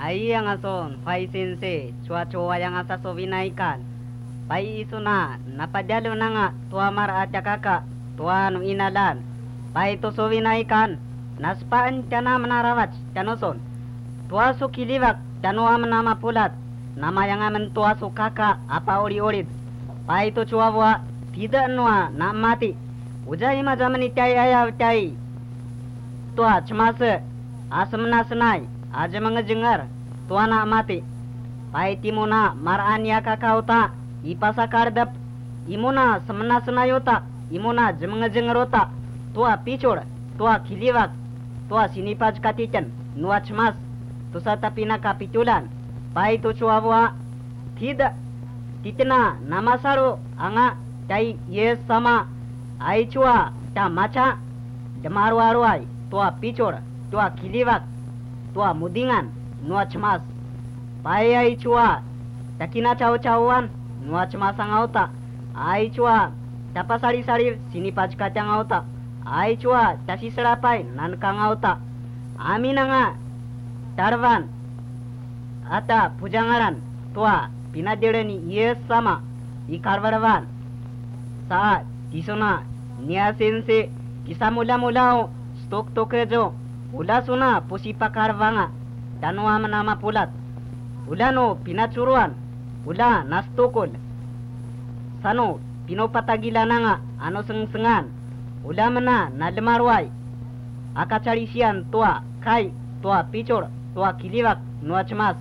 Ai yang ason fai sense chua yang asa so vinaikan. Pai isuna napadalo na nga tua mar at kaka tua no inalan. Pai to so vinaikan naspaan kana manarawat kanoson. Tua so kiliwak kano nama pulat. Nama yang aman tua so kaka apa ori-orid. Pai to chua tidak nua na mati. Ujai ma zaman itai ayaw tai. Tua cemase asamna senai aja mengejengar tua na mati. Pai timuna marania kakauta ipasa kardap imuna semna senayota imuna jemengejengerota tua picur tua kiliwak tua sinipaj katichen nua cemas tusa tapina kapitulan. Pai tu cuawa tidak titena nama saru anga tai yes sama ai cua ta maca demaru-aruai tua picur tua kiliwak tua mudingan nua cemas. Pai ai cua takina caw-cawan nua cemas angauta ai cua tapa sari-sari sini pajka cangauta ai cua tasi serapai nan kangauta aminanga tarvan ata pujangaran tua pinadirani yes sama ikarwarawan saat disona nia sense kisah mula-mulao stok tokejo ula suna pusipa karvanga tanua menama pulat ula no pinacuruan ula nastukul sano pinopatagila nga ano sengsengan ula mena nalmarwai akacarisian tua kai tua picur tua kiliwak nua cemas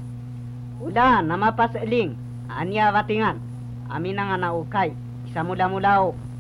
ula nama pas eling ania watingan aminang ana ukai isa mula-mulao